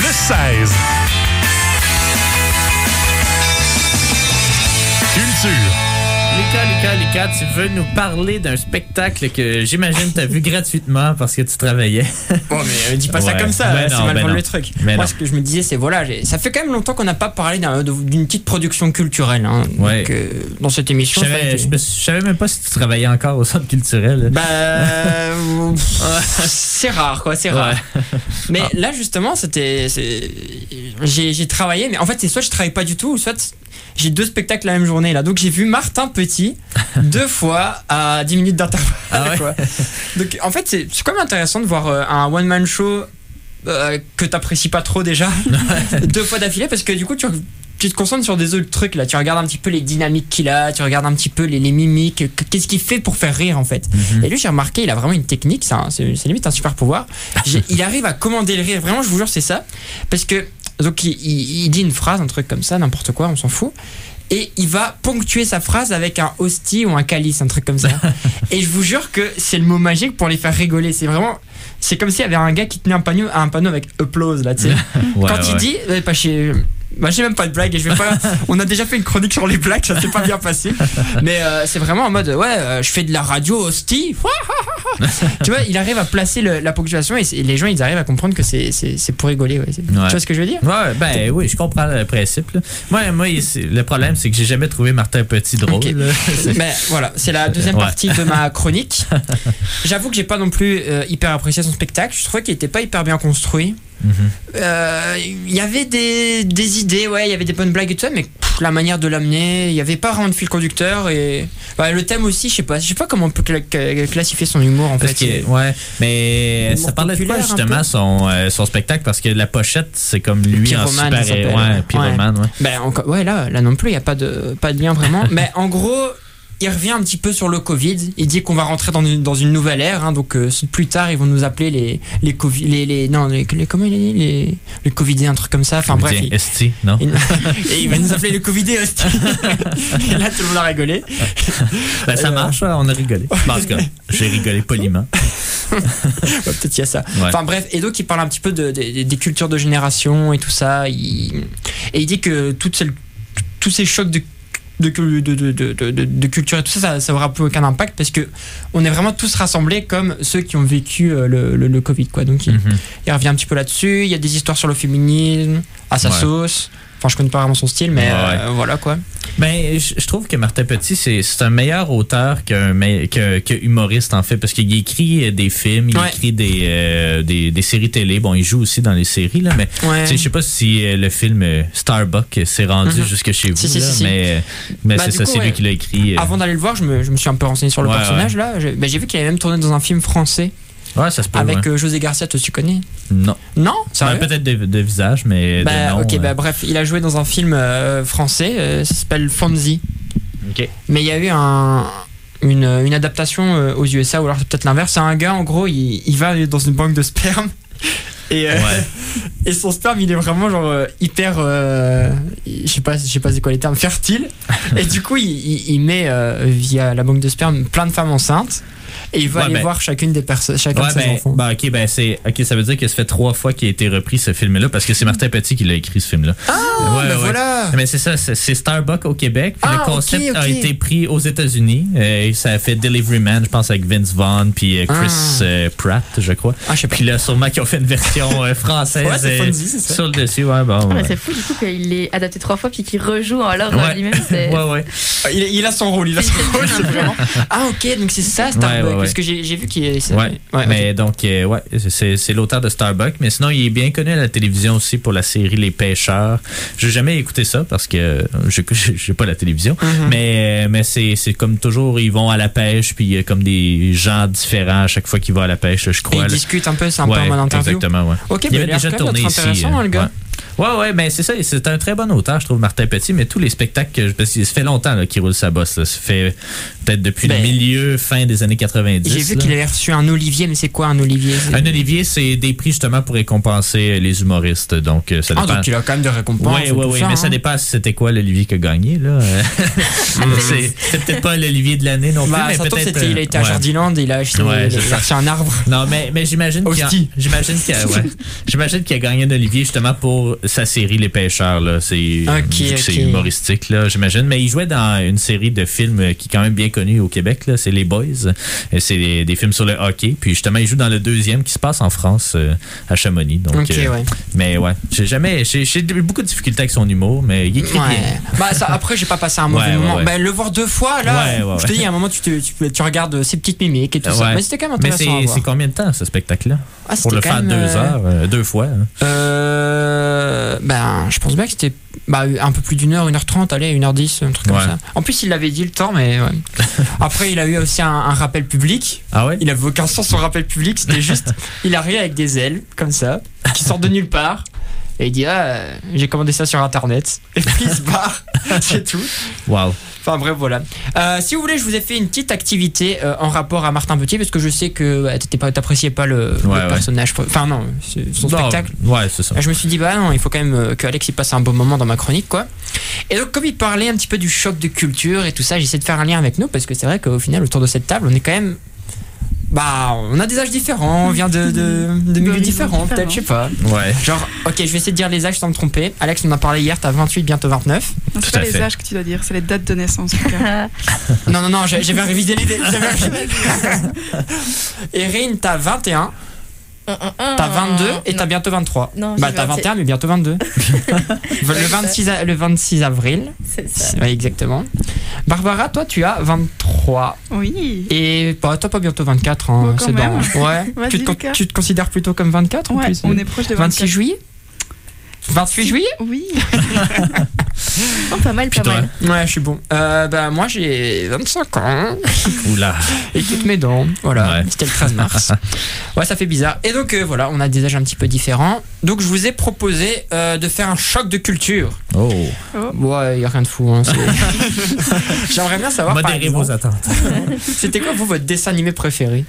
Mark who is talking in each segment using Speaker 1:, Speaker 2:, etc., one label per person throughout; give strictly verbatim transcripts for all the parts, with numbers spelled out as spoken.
Speaker 1: plus seize. Culture.
Speaker 2: Lucas, Lucas, Lucas, tu veux nous parler d'un spectacle que j'imagine tu as vu gratuitement parce que tu travaillais.
Speaker 3: Bon, mais euh, dis pas
Speaker 2: ouais.
Speaker 3: ça comme ça,
Speaker 2: ben
Speaker 3: c'est
Speaker 2: non,
Speaker 3: mal
Speaker 2: ben
Speaker 3: vendre
Speaker 2: non.
Speaker 3: le truc.
Speaker 2: Ben
Speaker 3: Moi,
Speaker 2: non.
Speaker 3: ce que je me disais, c'est voilà, j'ai- ça fait quand même longtemps qu'on n'a pas parlé d'un- d'une petite production culturelle hein,
Speaker 2: Ouais.
Speaker 3: donc, euh, dans cette
Speaker 2: Je
Speaker 3: émission. ça a
Speaker 2: savais,
Speaker 3: été-
Speaker 2: je, me suis- je savais même pas si tu travaillais encore au centre culturel.
Speaker 3: Bah, euh, c'est rare, quoi, c'est rare.
Speaker 2: Ouais.
Speaker 3: Mais
Speaker 2: Ah.
Speaker 3: là, justement, c'était, c'est- j'ai, j'ai travaillé, mais en fait, c'est soit je travaille pas du tout, ou soit j'ai deux spectacles la même journée là. Donc j'ai vu Martin Petit deux fois à dix minutes d'intervalle.
Speaker 2: Ah ouais.
Speaker 3: quoi. Donc en fait, c'est, c'est quand même intéressant de voir euh, un one man show euh, que t'apprécies pas trop déjà deux fois d'affilée, parce que du coup tu tu te concentres sur des autres trucs là, tu regardes un petit peu les dynamiques qu'il a, tu regardes un petit peu les, les mimiques, qu'est-ce qu'il fait pour faire rire en fait.
Speaker 2: Mm-hmm.
Speaker 3: Et lui, j'ai remarqué, il a vraiment une technique, c'est, un- c'est, c'est limite un super pouvoir. J'ai- il arrive à commander le rire, vraiment, je vous jure, c'est ça. Parce que, donc, il, il- il dit une phrase, un truc comme ça, n'importe quoi, on s'en fout. Et il va ponctuer sa phrase avec un hostie ou un calice, un truc comme ça. Et je vous jure que c'est le mot magique pour les faire rigoler. C'est vraiment. C'est comme s'il y avait un gars qui tenait un panneau, un panneau avec applause là, tu sais.
Speaker 2: Ouais,
Speaker 3: Quand
Speaker 2: ouais.
Speaker 3: il dit, euh, pas chez. Bah, j'ai même pas de blague et je vais pas. On a déjà fait une chronique sur les blagues, ça s'est pas bien passé. Mais euh, c'est vraiment en mode, ouais, euh, je fais de la radio hostie. Tu vois, il arrive à placer le- la ponctuation et, c'est- et les gens ils arrivent à comprendre que c'est, c'est, c'est pour rigoler. Ouais. C'est- Tu vois ce que je veux dire?
Speaker 2: Ouais, ben oui, je comprends le principe. Là. Moi, moi c'est- le problème, c'est que j'ai jamais trouvé Martin Petit drôle.
Speaker 3: Ok.
Speaker 2: là. C'est-
Speaker 3: Mais voilà, c'est la deuxième
Speaker 2: Ouais.
Speaker 3: partie de ma chronique. J'avoue que j'ai pas non plus euh, hyper apprécié son spectacle. Je trouvais qu'il était pas hyper bien construit.
Speaker 2: Mhm.
Speaker 3: Euh, Il y avait des, des idées, ouais, il y avait des bonnes blagues et tout ça, mais pff, la manière de l'amener, il y avait pas vraiment de fil conducteur et ouais, le thème aussi, je sais pas, je sais pas comment on peut cla- cla- classifier son humour en
Speaker 2: Parce
Speaker 3: fait.
Speaker 2: que, ouais, mais
Speaker 3: Humour
Speaker 2: ça parlait de quoi
Speaker 3: populaire, un
Speaker 2: justement
Speaker 3: peu.
Speaker 2: son, euh, son spectacle? Parce que la pochette, c'est comme lui en
Speaker 3: Pyromane, ça
Speaker 2: super.
Speaker 3: s'appelle.
Speaker 2: Ouais, pyromane, ouais.
Speaker 3: Ben encore, ouais, là, là non plus, il y a pas de pas de lien vraiment. Mais en gros, il revient un petit peu sur le Covid. Il dit qu'on va rentrer dans une, dans une nouvelle ère. Hein, donc euh, plus tard, ils vont nous appeler les les Covid, les, les non les, les comment il a dit les les Covidés, un truc comme ça. Enfin bref. il-
Speaker 2: S T, non?
Speaker 3: il- et il va nous appeler le Covidé aussi. Et là, tout le monde a rigolé.
Speaker 2: Ben, ça
Speaker 3: Euh,
Speaker 2: marche, ouais, on a rigolé. Bon, en tout cas, j'ai rigolé poliment.
Speaker 3: Ouais, peut-être il y a ça.
Speaker 2: Ouais.
Speaker 3: Enfin bref, et donc il parle un petit peu de, de- des cultures de génération et tout ça. Il, et il dit que toutes ces, tous ces chocs de de, de, de, de, de, de culture et tout ça, ça, ça aura plus aucun impact parce que on est vraiment tous rassemblés comme ceux qui ont vécu euh, le, le, le Covid, quoi. Donc il,
Speaker 2: Mhm.
Speaker 3: il revient un petit peu là-dessus. Il y a des histoires sur le féminisme à sa
Speaker 2: Ouais.
Speaker 3: sauce. Enfin, je connais pas vraiment son style, mais
Speaker 2: Ouais.
Speaker 3: euh, voilà quoi.
Speaker 2: Ben, je je trouve que Martin Petit, c'est, c'est un meilleur auteur qu'un me- que, que humoriste, en fait, parce qu'il écrit euh, des films, il
Speaker 3: Ouais.
Speaker 2: écrit des, euh, des, des séries télé. Bon, il joue aussi dans les séries, là, mais
Speaker 3: Ouais.
Speaker 2: tu sais, je sais pas si euh, le film euh, Starbuck s'est rendu
Speaker 3: Mhm.
Speaker 2: jusque chez vous,
Speaker 3: Si, si,
Speaker 2: là,
Speaker 3: si, si.
Speaker 2: mais, mais
Speaker 3: Bah,
Speaker 2: c'est
Speaker 3: du
Speaker 2: ça,
Speaker 3: coup,
Speaker 2: c'est
Speaker 3: ouais.
Speaker 2: lui qui l'a écrit. euh.
Speaker 3: Avant d'aller le voir, je me, je me suis un peu renseigné sur le
Speaker 2: Ouais,
Speaker 3: personnage là. J'ai, ben, j'ai vu qu'il avait même tourné dans un film français
Speaker 2: Ouais, ça se peut.
Speaker 3: avec
Speaker 2: ouais.
Speaker 3: euh, José Garcia, toi tu connais?
Speaker 2: Non.
Speaker 3: Non?
Speaker 2: Ben,
Speaker 3: Sérieux?
Speaker 2: peut-être de, de visage, mais
Speaker 3: Bah,
Speaker 2: de nom.
Speaker 3: ok,
Speaker 2: euh.
Speaker 3: bah, bref, il a joué dans un film euh, français, euh, ça s'appelle Fonzie.
Speaker 2: Ok.
Speaker 3: Mais il y a eu un, une, une adaptation euh, aux U S A, ou alors c'est peut-être l'inverse. C'est un gars, en gros, il, il va dans une banque de sperme. Et, euh,
Speaker 2: Ouais.
Speaker 3: et son sperme, il est vraiment genre euh, hyper. euh, je sais pas, je sais pas c'est quoi les termes, fertile. Et du coup, il, il, il met euh, via la banque de sperme plein de femmes enceintes. Et il va
Speaker 2: Ouais,
Speaker 3: aller
Speaker 2: ben-
Speaker 3: voir chacune des personnes, chacun
Speaker 2: Ouais,
Speaker 3: de ses
Speaker 2: ben,
Speaker 3: enfants.
Speaker 2: ben, ok, ben c'est, ok, ça veut dire que ça fait trois fois qu'il a été repris ce film-là parce que c'est Martin Petit qui l'a écrit ce film-là.
Speaker 3: Ah,
Speaker 2: Ouais,
Speaker 3: ben
Speaker 2: ouais.
Speaker 3: voilà.
Speaker 2: Mais c'est ça, c'est, c'est Starbucks au Québec. Puis
Speaker 3: Ah,
Speaker 2: le concept
Speaker 3: ok, ok.
Speaker 2: a été pris aux États-Unis. Euh, ça a fait Delivery Man, je pense, avec Vince Vaughn puis euh, Chris
Speaker 3: Ah.
Speaker 2: euh, Pratt, je crois.
Speaker 3: Ah, je sais pas.
Speaker 2: Puis là, sûrement qu'ils ont fait une version euh, française
Speaker 3: Ouais, c'est
Speaker 2: euh,
Speaker 3: Fonzie, c'est ça.
Speaker 2: sur le dessus. Ouais, bon.
Speaker 4: Ah, mais
Speaker 2: Ouais,
Speaker 4: c'est fou du coup qu'il l'ait adapté trois fois puis qu'il rejoue alors
Speaker 2: Ouais.
Speaker 4: lui-même. C'est...
Speaker 2: ouais. ouais.
Speaker 3: Il, il a son rôle, il a son rôle, c'est vraiment. Ah, ok, donc c'est ça, Starbucks.
Speaker 2: Ouais, ouais, ouais.
Speaker 3: Parce que j'ai, j'ai vu qu'il est. c'est-
Speaker 2: Ouais,
Speaker 3: ouais,
Speaker 2: mais
Speaker 3: ok.
Speaker 2: donc, euh, ouais, c'est, c'est l'auteur de Starbucks. Mais sinon, il est bien connu à la télévision aussi pour la série Les Pêcheurs. J'ai jamais écouté ça parce que je j'ai pas la télévision.
Speaker 3: Mhm.
Speaker 2: Mais, mais c'est, c'est comme toujours, ils vont à la pêche, puis il y a comme des gens différents à chaque fois qu'ils vont à la pêche, je
Speaker 3: Et
Speaker 2: crois.
Speaker 3: il
Speaker 2: là.
Speaker 3: discute un peu, c'est un peu
Speaker 2: Ouais,
Speaker 3: en mode interview.
Speaker 2: exactement, ouais.
Speaker 3: Ok,
Speaker 2: il
Speaker 3: bah,
Speaker 2: avait
Speaker 3: il a l'air
Speaker 2: déjà
Speaker 3: quand même
Speaker 2: tourné
Speaker 3: d'être
Speaker 2: ici.
Speaker 3: intéressant,
Speaker 2: euh,
Speaker 3: hein, le gars.
Speaker 2: ouais. Ouais, ouais, mais c'est ça. C'est un très bon auteur, je trouve, Martin Petit, mais tous les spectacles, que, parce que ça fait longtemps là, qu'il roule sa bosse. Là. Ça fait peut-être depuis ben, le milieu, fin des années quatre-vingt-dix.
Speaker 3: J'ai vu
Speaker 2: là.
Speaker 3: qu'il avait reçu un Olivier, mais c'est quoi un Olivier? C'est...
Speaker 2: Un Olivier, c'est des prix justement pour récompenser les humoristes. Donc, ça dépend.
Speaker 3: Ah, donc il a quand même des récompenses.
Speaker 2: Oui, oui, oui, mais hein. ça dépend si c'était quoi l'Olivier qui a gagné. Là. c'est, c'est peut-être pas l'Olivier de l'année non plus,
Speaker 3: bah,
Speaker 2: mais
Speaker 3: ça
Speaker 2: peut-être...
Speaker 3: C'était, il a été à
Speaker 2: ouais.
Speaker 3: Jardiland et il a acheté,
Speaker 2: ouais,
Speaker 3: il a acheté un arbre.
Speaker 2: Non, mais, mais j'imagine, qu'il a, j'imagine, qu'il a, ouais, j'imagine qu'il a gagné un Olivier justement pour sa série Les Pêcheurs. Là. C'est,
Speaker 3: okay,
Speaker 2: c'est
Speaker 3: okay.
Speaker 2: humoristique, là, j'imagine. Mais il jouait dans une série de films qui est quand même bien connue au Québec. Là. C'est Les Boys. Et c'est des, des films sur le hockey. Puis justement, il joue dans le deuxième qui se passe en France, euh, à Chamonix. Donc,
Speaker 3: okay,
Speaker 2: euh,
Speaker 3: ouais.
Speaker 2: Mais ouais, j'ai jamais, j'ai, j'ai eu beaucoup de difficultés avec son humour, mais il écrit
Speaker 3: ouais.
Speaker 2: bien.
Speaker 3: Bah, ça, après, j'ai pas passé un mauvais
Speaker 2: ouais,
Speaker 3: moment.
Speaker 2: Ouais, ouais.
Speaker 3: Bah, le voir deux fois, là,
Speaker 2: ouais, ouais,
Speaker 3: je te dis, à un moment, tu, te, tu, tu regardes ses petites mimiques et tout
Speaker 2: ouais.
Speaker 3: ça. Mais c'était quand même intéressant.
Speaker 2: Mais c'est,
Speaker 3: à voir.
Speaker 2: c'est combien de temps, ce spectacle-là?
Speaker 3: Ah,
Speaker 2: pour le faire deux
Speaker 3: euh...
Speaker 2: heures, euh, deux fois. Hein.
Speaker 3: Euh, ben, je pense bien que c'était bah, un peu plus d'une heure, une heure trente, allez, une heure dix, un truc
Speaker 2: ouais.
Speaker 3: comme ça. En plus, il avait dit le temps, mais ouais. Après, il a eu aussi un, un rappel public.
Speaker 2: Ah ouais?
Speaker 3: Il avait aucun sens son rappel public, c'était juste, il arrive avec des ailes, comme ça, qui sortent de nulle part. Et il dit, ah, j'ai commandé ça sur internet. Et puis il se barre, c'est tout.
Speaker 2: Waouh.
Speaker 3: Enfin bref, voilà. Euh, si vous voulez, je vous ai fait une petite activité euh, en rapport à Martin Petit, parce que je sais que bah, t'étais pas, t'appréciais pas le,
Speaker 2: ouais,
Speaker 3: le personnage. Ouais. Enfin non, son
Speaker 2: non,
Speaker 3: spectacle.
Speaker 2: Ouais, c'est ça.
Speaker 3: Et je me suis dit, bah non, il faut quand même euh, que Alex il passe un bon moment dans ma chronique, quoi. Et donc, comme il parlait un petit peu du choc de culture et tout ça, j'essaie de faire un lien avec nous, parce que c'est vrai qu'au final, autour de cette table, on est quand même... Bah, on a des âges différents, on vient de, de, de milieux différents, peut-être, je sais pas.
Speaker 2: Ouais.
Speaker 3: Genre, ok, je vais essayer de dire les âges sans me tromper. Alex, on en a parlé hier, t'as vingt-huit, bientôt vingt-neuf.
Speaker 1: Non, c'est pas les âges que tu dois dire, c'est les dates de naissance.
Speaker 3: non, non, non, j'avais révisé les dates. Erin, t'as vingt et un. T'as vingt-deux et t'as bientôt vingt-trois.
Speaker 4: Non,
Speaker 3: bah t'as vingt et un mais bientôt vingt-deux. le, vingt-six a, le vingt-six avril.
Speaker 4: C'est ça.
Speaker 3: Ouais, exactement. Barbara, toi tu as vingt-trois.
Speaker 1: Oui.
Speaker 3: Et bah, toi pas bientôt vingt-quatre. Hein,
Speaker 1: bon,
Speaker 3: c'est
Speaker 1: bon.
Speaker 3: Ouais. tu, te, tu te considères plutôt comme vingt-quatre
Speaker 1: ouais,
Speaker 3: en plus?
Speaker 1: On est proche de vingt-quatre.
Speaker 3: vingt-six juillet vingt-huit juillet
Speaker 1: Oui.
Speaker 4: Oh, pas mal, pas mal.
Speaker 3: Ouais, je suis bon. Euh, bah, moi, j'ai vingt-cinq ans.
Speaker 2: Oula.
Speaker 3: Et toutes mes dents. Voilà.
Speaker 2: Ouais.
Speaker 3: C'était le treize mars. Ouais, ça fait bizarre. Et donc, euh, voilà, on a des âges un petit peu différents. Donc, je vous ai proposé euh, de faire un choc de culture.
Speaker 2: Oh.
Speaker 1: oh.
Speaker 3: Ouais, il n'y a rien de fou. Hein, j'aimerais bien savoir.
Speaker 2: Modérez
Speaker 3: par
Speaker 2: vos attentes.
Speaker 3: C'était quoi, vous, votre dessin animé préféré?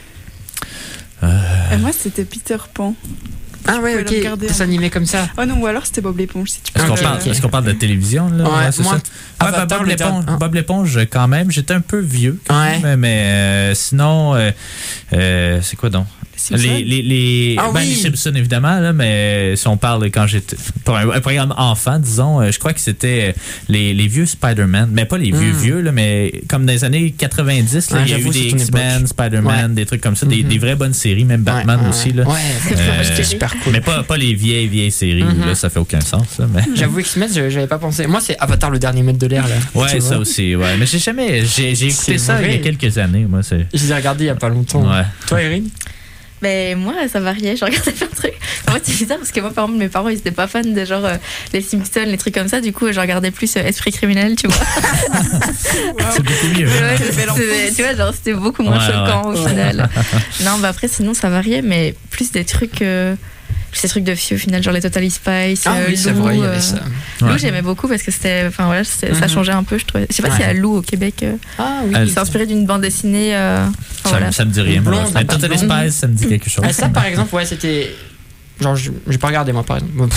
Speaker 1: euh... Et moi, c'était Peter Pan.
Speaker 3: Ah ouais, ok, dessin animé comme ça.
Speaker 1: Oh non, ou alors c'était Bob l'éponge, si tu peux.
Speaker 2: Est-ce qu'on,
Speaker 3: okay,
Speaker 2: parle,
Speaker 3: okay.
Speaker 2: est-ce qu'on parle de télévision, là?
Speaker 3: Ouais,
Speaker 2: ouais c'est
Speaker 3: moi,
Speaker 2: ça. Ah, bah, Bob, l'éponge, hein. Bob l'éponge, quand même, j'étais un peu vieux, quand
Speaker 3: ouais.
Speaker 2: même, mais euh, sinon, euh, euh, c'est quoi donc? Les, les, les,
Speaker 3: ah,
Speaker 2: ben,
Speaker 3: oui.
Speaker 2: les Simpsons, évidemment, là, mais si on parle quand j'étais. Pour un, un programme enfant, disons, je crois que c'était les, les vieux Spider-Man, mais pas les vieux, mm. vieux, là, mais comme dans les années quatre-vingt-dix, là,
Speaker 3: ah,
Speaker 2: il y a eu des X-Men, Spider-Man, ouais. des trucs comme ça, mm-hmm. des, des vraies bonnes séries, même Batman
Speaker 3: ouais, ouais,
Speaker 2: aussi. Là.
Speaker 3: Ouais,
Speaker 2: euh,
Speaker 3: c'était super cool.
Speaker 2: Mais pas, pas les vieilles, vieilles séries, mm-hmm. là, ça fait aucun sens. Là, mais...
Speaker 3: J'avoue, X-Men, j'avais pas pensé. Moi, c'est Avatar, le dernier maître de l'air. Là.
Speaker 2: Ouais, ça aussi, ouais. Mais j'ai jamais. J'ai, j'ai écouté
Speaker 3: c'est
Speaker 2: ça
Speaker 3: vrai.
Speaker 2: il y a quelques années, moi. C'est...
Speaker 3: Je l'ai regardé il y a pas longtemps.
Speaker 2: Ouais.
Speaker 3: Toi, Erin?
Speaker 4: Ben moi ça variait, je regardais plein de trucs. En fait c'est bizarre parce que moi par exemple mes parents ils étaient pas fans de genre euh, les Simpsons, les trucs comme ça, du coup je regardais plus euh, Esprit criminel, tu vois.
Speaker 1: Wow.
Speaker 2: C'est beaucoup mieux.
Speaker 4: Ouais, c'est, tu vois genre c'était beaucoup moins ouais, choquant ouais. au final. Non bah après sinon ça variait mais plus des trucs euh, ces trucs de filles au final, genre les Totally Spice,
Speaker 3: ah,
Speaker 4: euh,
Speaker 3: oui,
Speaker 4: Lou,
Speaker 3: c'est vrai, il y avait
Speaker 4: euh,
Speaker 3: ça.
Speaker 4: Lou
Speaker 2: ouais.
Speaker 4: j'aimais beaucoup parce que c'était, enfin voilà, c'était,
Speaker 3: mm-hmm.
Speaker 4: ça changeait un peu, je trouvais. Je sais pas ouais. s'il y a Lou au Québec. Euh,
Speaker 3: ah oui.
Speaker 4: Il s'est inspiré d'une bande dessinée. Euh,
Speaker 2: ça,
Speaker 4: voilà.
Speaker 2: ça me dit rien.
Speaker 3: Blonde,
Speaker 2: mais Totally Spice, ça me dit quelque chose.
Speaker 3: Ah, ça par exemple, ouais, c'était. Genre, j'ai pas regardé moi par exemple. Bon,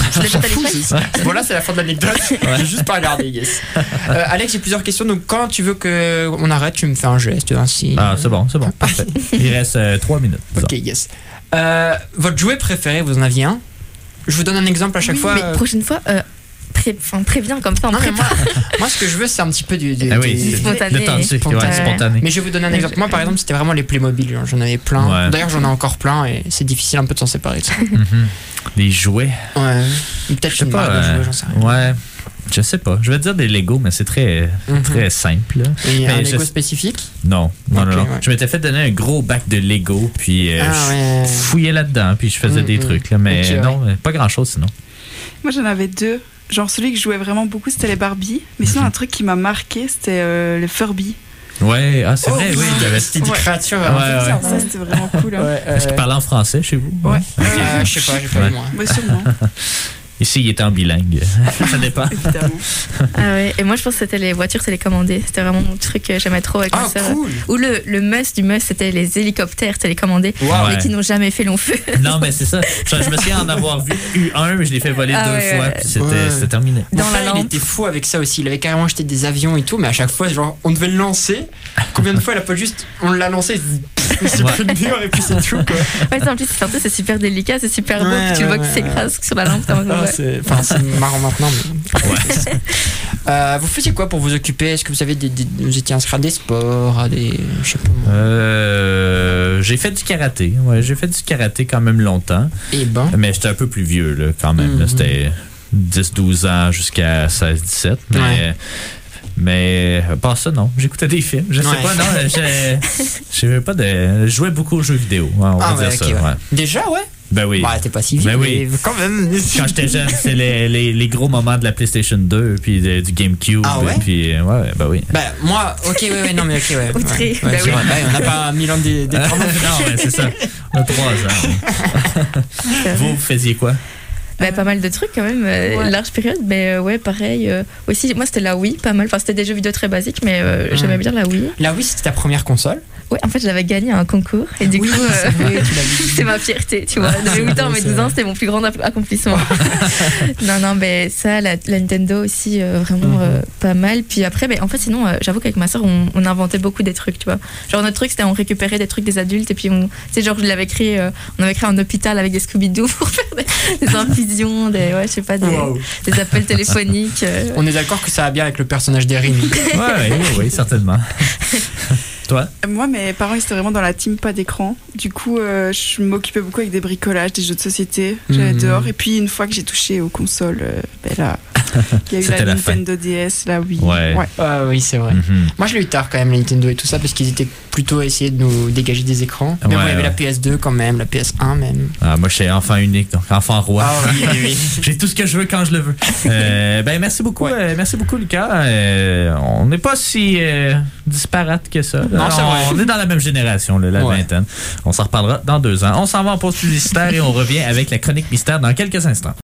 Speaker 3: voilà, c'est la fin de l'anecdote. Ouais. J'ai juste pas regardé, yes. Euh, Alex, j'ai plusieurs questions. Donc, quand tu veux qu'on arrête, tu me fais un geste, un signe.
Speaker 2: Ah, c'est bon, c'est bon. Parfait. Il reste euh, trois minutes.
Speaker 3: Ok, yes. Euh, votre jouet préféré, vous en aviez un? Je vous donne un exemple à chaque
Speaker 4: oui,
Speaker 3: fois.
Speaker 4: Mais euh... prochaine fois, euh, pré... enfin, préviens comme ça.
Speaker 3: Non, mais moi, moi, ce que je veux, c'est un petit peu du, du,
Speaker 2: ah oui,
Speaker 3: du
Speaker 4: spontané.
Speaker 3: spontané.
Speaker 2: Ouais, spontané.
Speaker 3: Mais je vais vous donner un exemple. Moi, par exemple, c'était vraiment les Playmobil. J'en avais plein. Ouais. D'ailleurs, j'en ai encore plein et c'est difficile un peu de s'en séparer. De ça.
Speaker 2: Mm-hmm. Les jouets.
Speaker 3: Ouais. Peut-être une marque de jouets, j'en sais rien.
Speaker 2: Ouais. Je sais pas. Je vais te dire des Lego, mais c'est très, mm-hmm. très simple. Là.
Speaker 3: Et
Speaker 2: mais
Speaker 3: un Lego
Speaker 2: je...
Speaker 3: spécifique?
Speaker 2: Non, non,
Speaker 3: okay,
Speaker 2: non. non.
Speaker 3: Ouais.
Speaker 2: Je m'étais fait donner un gros bac de Lego, puis euh,
Speaker 3: ah,
Speaker 2: je
Speaker 3: ouais.
Speaker 2: fouillais là-dedans, puis je faisais mm-hmm. des trucs. Là, mais okay, non, ouais. pas grand-chose sinon.
Speaker 1: Moi, j'en avais deux. Genre, celui que je jouais vraiment beaucoup, c'était les Barbie. Mais sinon, mm-hmm. un truc qui m'a marqué, c'était euh, les Furby.
Speaker 2: Ouais, ah, c'est
Speaker 3: oh,
Speaker 2: vrai, oui. Il y avait
Speaker 3: c'était des ouais. créatures.
Speaker 2: Ouais,
Speaker 3: ouais,
Speaker 1: ouais. Ça, c'était vraiment cool. Hein.
Speaker 2: Ouais, euh... Est-ce qu'ils parlaient en français chez vous?
Speaker 1: Ouais.
Speaker 3: Euh, je sais pas, j'ai pas eu moi.
Speaker 1: Ouais, sûrement.
Speaker 2: Ici, il était en bilingue. Ça dépend.
Speaker 1: Évidemment.
Speaker 4: Ah ouais. Et moi, je pense que c'était les voitures télécommandées. C'était vraiment mon truc que j'aimais trop avec
Speaker 3: Ah,
Speaker 4: ma sœur.
Speaker 3: cool.
Speaker 4: Ou le, le must du must, c'était les hélicoptères télécommandés.
Speaker 3: Wow.
Speaker 4: Mais
Speaker 2: Ouais.
Speaker 4: qui n'ont jamais fait long feu.
Speaker 2: Non, mais c'est ça. Je, je me souviens en avoir vu eu un, mais je l'ai fait voler
Speaker 4: Ah
Speaker 2: deux
Speaker 4: ouais,
Speaker 2: fois,
Speaker 4: ouais.
Speaker 2: puis c'était,
Speaker 3: Ouais.
Speaker 2: c'était terminé.
Speaker 3: Mon
Speaker 4: Dans la
Speaker 3: frère, il
Speaker 4: lampe.
Speaker 3: était fou avec ça aussi. Il avait carrément acheté des avions et tout, mais à chaque fois, genre, on devait le lancer. Combien de fois, il a pas juste. On l'a lancé, il s'est
Speaker 2: Ouais.
Speaker 3: pris le mur et puis c'est tout, quoi.
Speaker 4: Ouais, ça, en plus, surtout, c'est super délicat, c'est super beau.
Speaker 3: Ouais,
Speaker 4: puis tu le vois
Speaker 3: ouais,
Speaker 4: qui
Speaker 3: ouais.
Speaker 4: s'écrase sur la lampe. t'es en mode,
Speaker 3: Ah,
Speaker 4: ouais.
Speaker 3: c'est... Enfin, c'est marrant maintenant, mais. Euh, vous faisiez quoi pour vous occuper? Est-ce que vous avez des, des... vous étiez inscrit à des sports, à des. Je sais pas moi.
Speaker 2: Euh, j'ai fait du karaté. Ouais, j'ai fait du karaté quand même longtemps.
Speaker 3: Eh ben.
Speaker 2: Mais j'étais un peu plus vieux, là, quand même. Là.
Speaker 3: Mhm.
Speaker 2: C'était dix douze ans jusqu'à seize dix-sept. Mais,
Speaker 3: Ouais.
Speaker 2: mais pas ça, non. J'écoutais des films. Je sais
Speaker 3: Ouais.
Speaker 2: pas, non. j'ai- j'avais pas de. Je jouais beaucoup aux jeux vidéo. Ouais, on
Speaker 3: Ah
Speaker 2: va
Speaker 3: ouais,
Speaker 2: dire
Speaker 3: ok,
Speaker 2: ça.
Speaker 3: ouais.
Speaker 2: Ouais.
Speaker 3: Déjà, ouais?
Speaker 2: Ben oui.
Speaker 3: Bah, t'es pas si vieux,
Speaker 2: Ben oui.
Speaker 3: mais quand même.
Speaker 2: Quand j'étais jeune, c'est les, les, les gros moments de la PlayStation deux, puis de- du GameCube.
Speaker 3: Ah ouais?
Speaker 2: Puis, euh, ouais, ben oui.
Speaker 3: Bah, moi, ok, ouais, ouais, non, mais ok, ouais.
Speaker 4: Outré.
Speaker 3: Ouais, ouais,
Speaker 4: Bah
Speaker 3: c'est
Speaker 4: oui.
Speaker 3: vrai. Bah, on n'a pas mille ans des, des
Speaker 2: non, mais c'est ça. On a trois ans. Vous, vous faisiez quoi?
Speaker 4: Bah, pas mal de trucs quand même, euh,
Speaker 3: Ouais.
Speaker 4: large période, mais euh, ouais, pareil. euh, aussi, moi c'était la Wii, pas mal. Enfin, c'était des jeux vidéo très basiques, mais euh,
Speaker 3: Ouais.
Speaker 4: j'aimais bien la Wii.
Speaker 3: La Wii, c'était ta première console.
Speaker 4: Ouais, en fait, j'avais gagné un concours et du
Speaker 3: Oui,
Speaker 4: coup, euh,
Speaker 3: c'est vrai, tu l'avais dit.
Speaker 4: c'est ma fierté, tu vois. De huit ans, mais
Speaker 3: C'est
Speaker 4: douze
Speaker 3: vrai.
Speaker 4: ans, c'était mon plus grand accomplissement. non, non, mais ça, la, la Nintendo aussi, euh, vraiment
Speaker 3: Mhm.
Speaker 4: euh, pas mal. Puis après, mais en fait, sinon, euh, j'avoue qu'avec ma soeur, on, on inventait beaucoup des trucs, tu vois. Genre, notre truc, c'était on récupérait des trucs des adultes et puis on, tu sais, genre, je l'avais créé, euh, on avait créé un hôpital avec des Scooby-Doo pour faire des, des infusions, des, ouais, je sais pas, des,
Speaker 3: Wow.
Speaker 4: des appels téléphoniques. euh.
Speaker 3: On est d'accord que ça va bien avec le personnage d'Erin.
Speaker 2: Ouais, ouais, oui, oui, certainement. Toi?
Speaker 1: Moi, mes parents, ils étaient vraiment dans la team pas d'écran. Du coup, euh, je m'occupais beaucoup avec des bricolages, des jeux de société. J'allais
Speaker 3: Mhm.
Speaker 1: dehors. Et puis, une fois que j'ai touché aux consoles, euh, ben là, il y a eu
Speaker 2: C'était
Speaker 1: la
Speaker 2: la fin.
Speaker 1: Nintendo D S, la Wii.
Speaker 2: Ouais.
Speaker 3: Ah oui, c'est vrai.
Speaker 2: Mhm.
Speaker 3: Moi, je l'ai eu tard quand même, la Nintendo et tout ça, parce qu'ils étaient plutôt à essayer de nous dégager des écrans. Mais
Speaker 2: Ouais,
Speaker 3: bon, il y avait
Speaker 2: ouais.
Speaker 3: la P S deux quand même, la P S un même.
Speaker 2: Ah, moi, je suis enfant unique, donc enfant roi.
Speaker 3: Ah oui, oui, oui.
Speaker 2: J'ai tout ce que je veux quand je le veux. Euh, ben merci beaucoup,
Speaker 3: Ouais.
Speaker 2: euh, merci beaucoup Lucas. Euh, on n'est pas si euh, disparate que ça.
Speaker 3: Non, c'est
Speaker 2: on,
Speaker 3: vrai.
Speaker 2: on est dans la même génération, là, la
Speaker 3: Ouais.
Speaker 2: vingtaine. On s'en reparlera dans deux ans. On s'en va en pause publicitaire et on revient avec la chronique mystère dans quelques instants.